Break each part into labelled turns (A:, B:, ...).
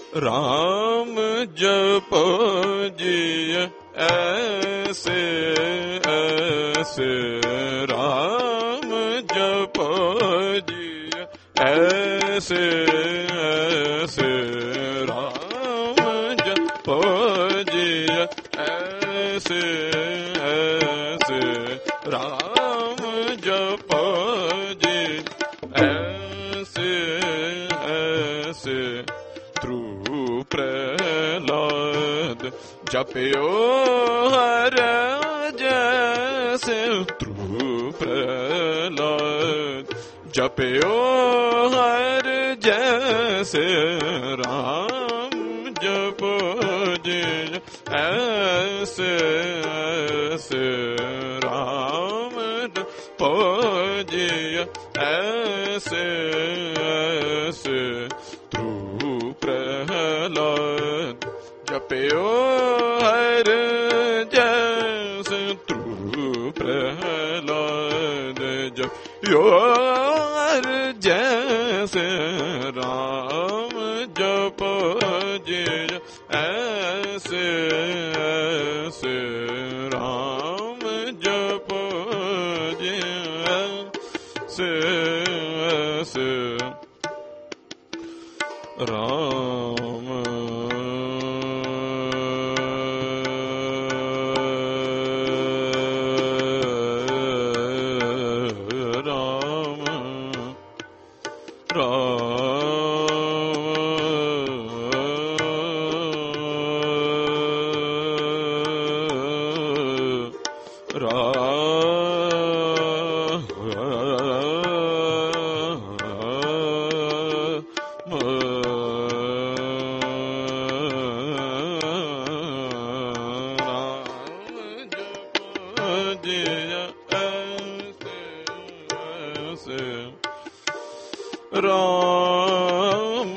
A: राम जपो जिय ऐसे ऐसे, राम जपो जिय ऐसे ऐसे, राम जपो जिय ऐसे ऐसे, राम जपो जिय ऐसे ऐसे। प्रहलाद जपयो हर जैसे, प्रहलाद जपयो हर जैसे, राम जपो जिय ऐसे ऐसे, राम जपो जिय ऐसे ऐसे। प्रहलाद जपयो हर जैसे, प्रहलाद जपयो हर जैसे, राम जपो जिय ऐसे ऐसे, राम जपो जिय ऐसे ऐसे। राम राम राम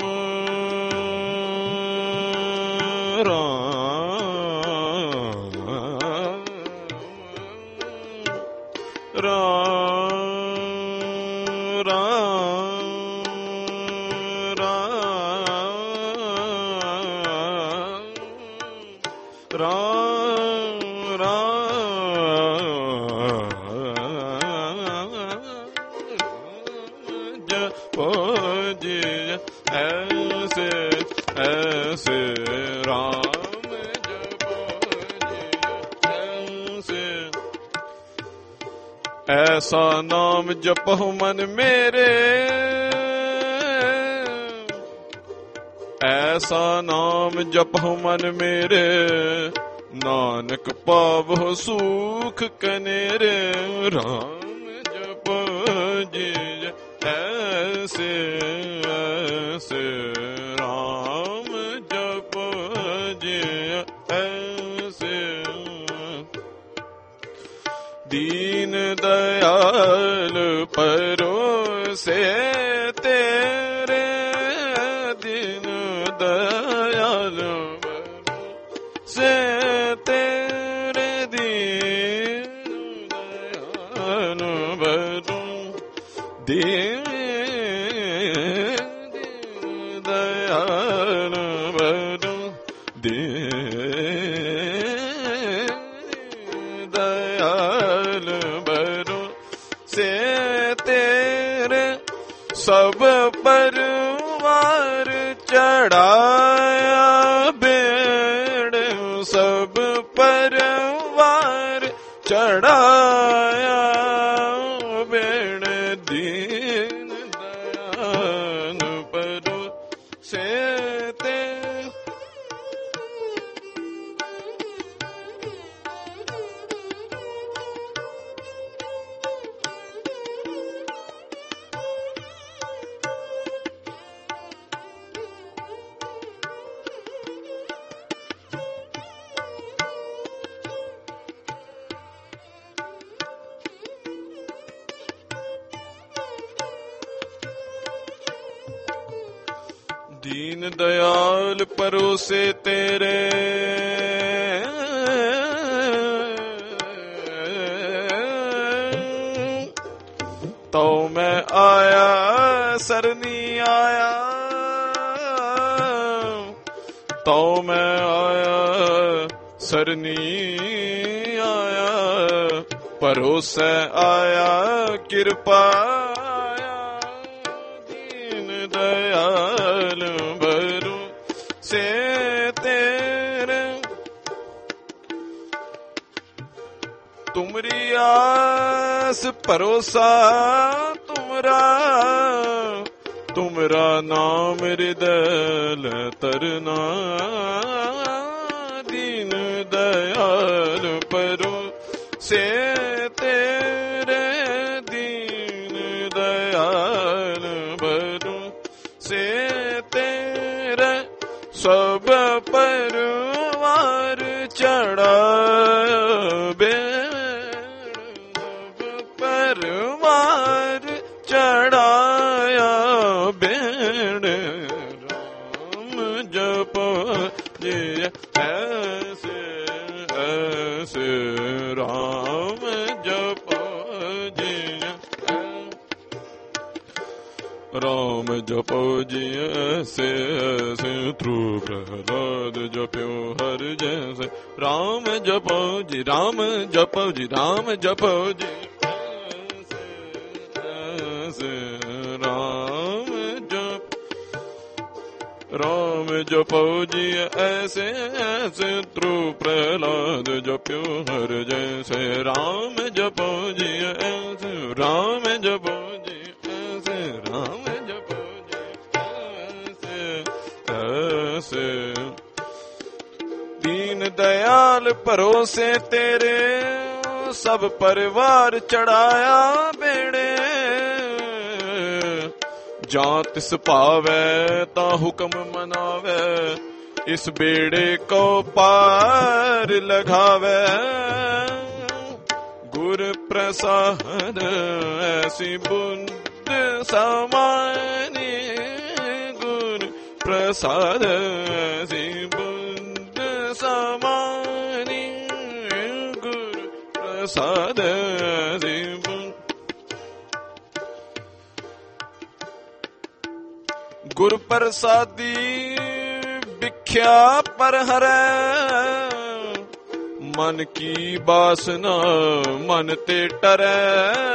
A: जपो जिय ऐसे ऐसे, राम जपो जिय ऐसे। ऐसा नाम जपो मन मेरे, ऐसा नाम जपो मन मेरे, नानक पावो सुख कनेरे, राम जपो जिय ऐसे ऐसे, राम जपो जिय ऐसे। दीन दयाल परोसे तेरे, दीन दयाल से तेरे, दीन दयाल बरू, दीन दयाल बरू, दीन दयाल बरू से तेरे, सब परवार चढ़ाया बेड़, सब परवार चढ़ाया बेड़, दीन दयाल बरू से ते। दीन दयाल परोसे तेरे, तो मैं आया सरनी आया, तो मैं आया सरनी आया, परोसे आया कृपा आया, दीन दयाल भरू से तेरे। तुमरी आस भरोसा तुमरा, तुमरा नाम हृदय तरना, दीन दयाल परो से तेरे, दीन दयाल परो से तेरे। सब परवार चढ़ा परवार चढ़ाया बेण, राम जप जी ऐसे ऐसे, राम जप जी राम जपो जी ऐसे ऐसे, ध्रुव प्रहलाद जप्यो हर जैसे। राम जपो जी राम जपो जी राम जपो जी ऐसे ऐसे, राम जपो जी ऐसे ऐसे, ध्रुव प्रहलाद जप्यो हर जैसे। राम जपो जी ऐसे, राम जपो जी ऐसे, राम जपो जी ऐसे ऐसे। दीन दयाल भरोसे तेरे, सब परिवार चढ़ाया बेड़े। जां तिस पावै ता हुक्म मनावै, इस बेड़े को पार लगावै। गुर प्रसाद ऐसी बुद्ध समानी, गुर प्रसाद ऐसी बुद्ध समानी, गुर प्रसाद ऐसी गुर प्रसादी भिख्या पर हरै। मन की बासना मन ते टरै,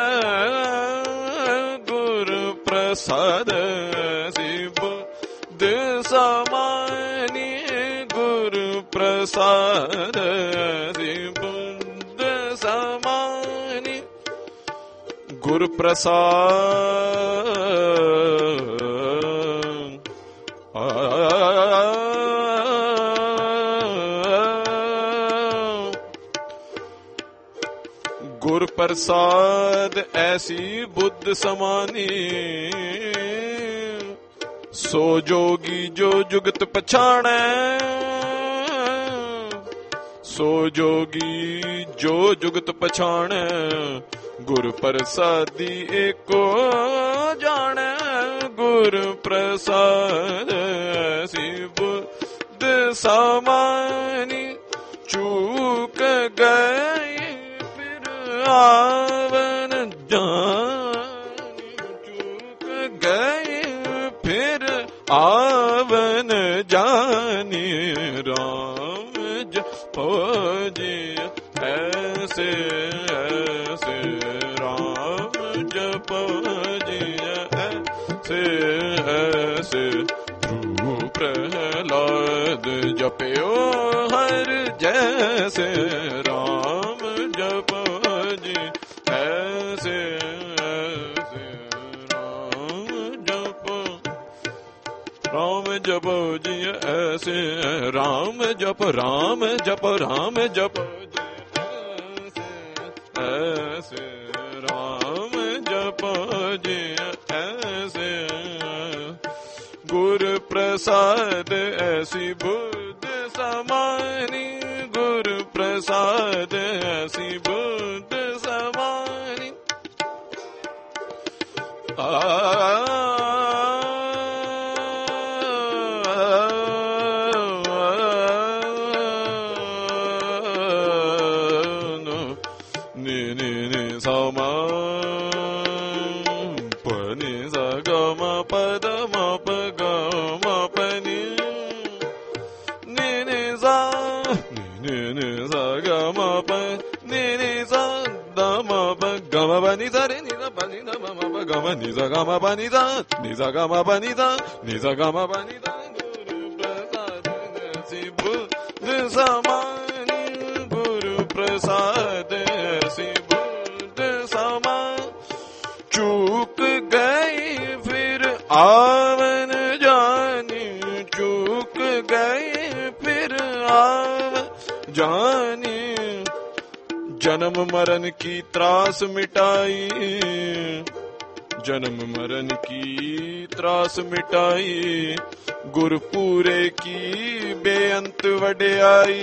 A: गुर प्रसाद ऐसी बुद्ध समानी, गुर प्रसाद ऐसी बुद्ध समानी। गुर प्रसाद गुर प्रसाद ऐसी बुद्ध समानी, सो जोगी जो जुगत पछाणै। सो जोगी जो जुगत पछाणै, गुर प्रसादी एको जाणै। गुर प्रसाद ऐसी बुद्ध समानी, चूक गई आवन जानी, चूक गई फिर आवन जानी। राम जपो जी ऐसे ऐसे, राम जपो जी ऐसे ऐसे। ध्रुव प्रहलाद जप्यो हर जैसे, राम जपो जी ऐसे ऐसे, राम जपो जी ऐसे। राम जप राम जप राम जप जी ऐसे ऐसे, राम जप जी ऐसे। गुर प्रसाद ऐसी बुद्ध समानी, गुर प्रसाद ऐसी Buddha समानी। pa ni sa ga ma pa ni sa, ni sa ga ma pa ni sa, ni sa ga ma pa ni sa. Guru prasad si buddh samani, Guru prasad si buddh samani. चूक गई फिर आवन जानी, चूक गई फिर आवन जानी। जन्म मरण की त्रास मिटाई, जन्म मरण की त्रास मिटाई, गुरपुरे की बेअंत वड्याई।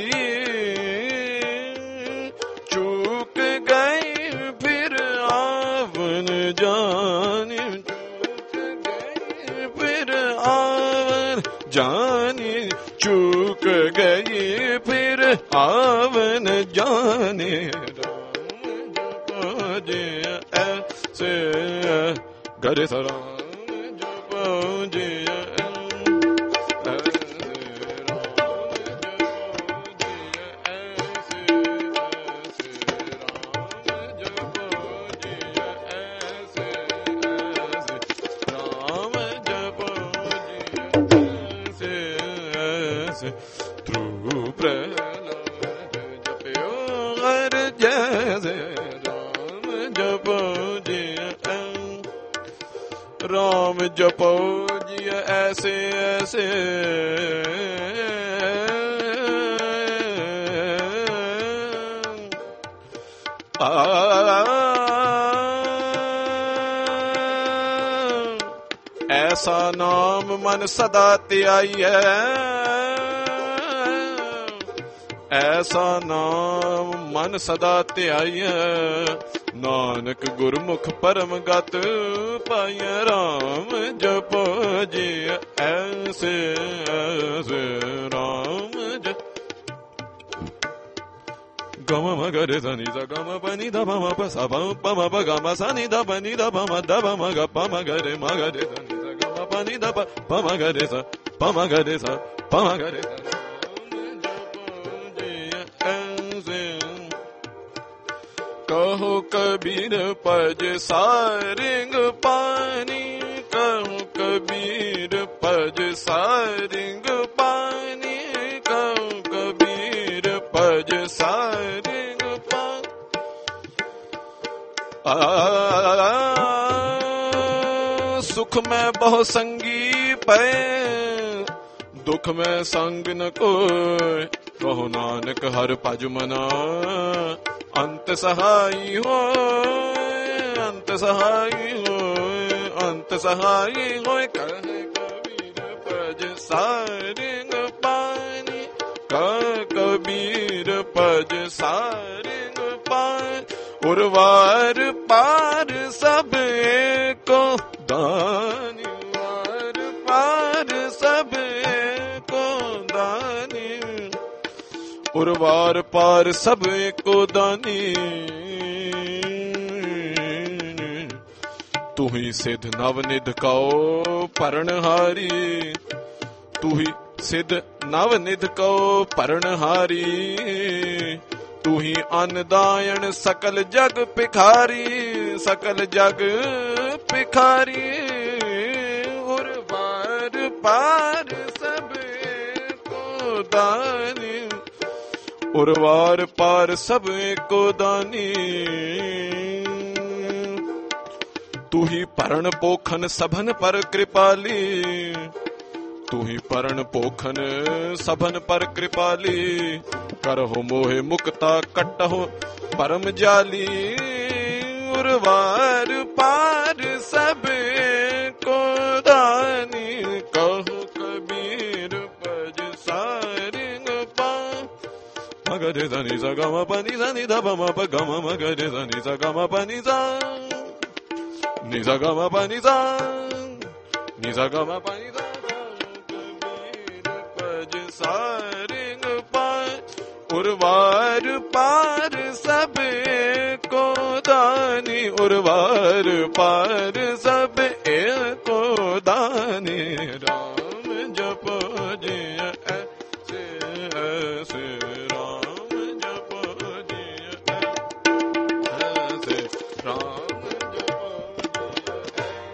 A: चूक गई फिर आवन जानी, चूक गई फिर आवन जानी, चूक गई फिर आवन जाने। राम जपो जी ऐसे करे सा, राम जपो जी राम जपो जी ऐसे ऐसे, ऐसा नाम मन सदा ध्याइयै, ऐसा नाम मन सदा ध्याइयै, नानक गुरमुख परम गत पाइयै। राम जपो जी ऐसे ऐसे, राम जप। गम म गरे सा नि सा गम प नि ध प म प सा प प म प ग म सा नि ध प नि ध प म ध प म ग प म गरे सा नि ध ग म प नि ध प प म गरे सा प म गरे सा प म गरे सा। कहो कबीर पज सारिंग पानी, कहो कबीर पज सारिंग पानी, कहो कबीर पज सारिंग पानी। सुख में बहु संगी पे, दुख में संग न कोय, कहो नानक हर भज मना। अंत सहाई हो, अंत सहाई हो, अंत सहाई हो, कहे कबीर पज सारिंग पानी, कह कबीर पज सारिंग पानी। उर्वार पार सब एको दानी, वार पार सब एको दानी, उर्वार पार सब एको दानी। तू ही सिद्ध नव निध कौ परनहारी, तू ही सिद्ध नव निध कौ परनहारी। तू ही अन्नदायण सकल जग पिखारी, सकल जग पिखारी। उर्वार पार सब एको दानी, उर्वार पार सब एको दानी। तू ही परण पोखन सभन पर कृपाली, तू ही परण पोखन सभन पर कृपाली। करहो मोहे मुक्ता कटहो परम जाली, उर्वार पार सब एको दानी। कहो कबीर पज सारिंग पानी, मगरे धनी सा गम पनी सा नि ध प म प ग म मगरे धनी सा गम पनी सा नि सा गम पनी सा नि सा गम पनी सा। कबीर पज सारिंग पानी, उर्वार पार सब एको दानी, उर्वार पार सब एको दानी। राम जपो जी ऐसे ऐसे, राम जपो जी ऐसे, राम जपो जी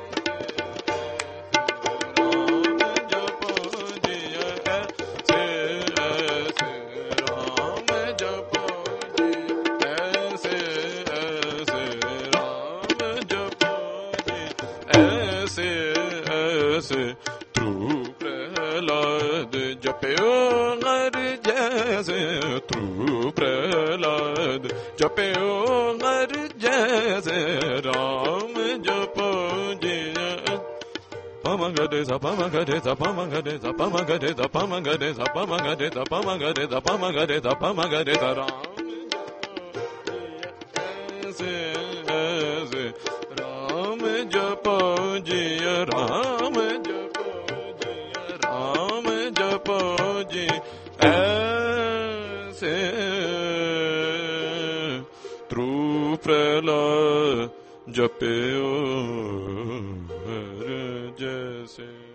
A: जपयो नर जैसे ध्रुव प्रहलाद जपयो नर जैसे राम जपो जिय Pamagade sa pamagade sa pamagade sa pamagade sa pamagade sa pamagade sa pamagade sa pamagade sa pamagade sa Ram Ram japo jiya Ram japo jiya Ram japo ji aise Dhruv Prahlad जपयो हर जैसे